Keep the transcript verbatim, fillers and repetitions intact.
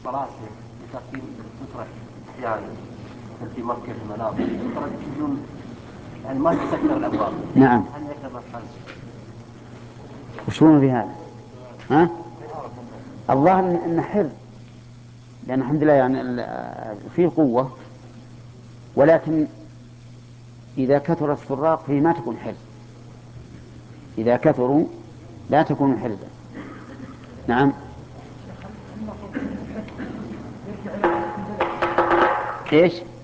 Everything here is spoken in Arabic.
الصلاة بتقييم تترك أحيانا في مكة في المناطق تترك بدون يعني ما تسكر الأبواب. نعم. هل يعتبر حج؟ وشون في هذا؟ ها؟ الله إن حفظ، لأن الحمد لله يعني فيه قوة، ولكن إذا كثر السراق فيه ما تكون حفظ، إذا كثروا لا تكون حرزة. نعم. ايش؟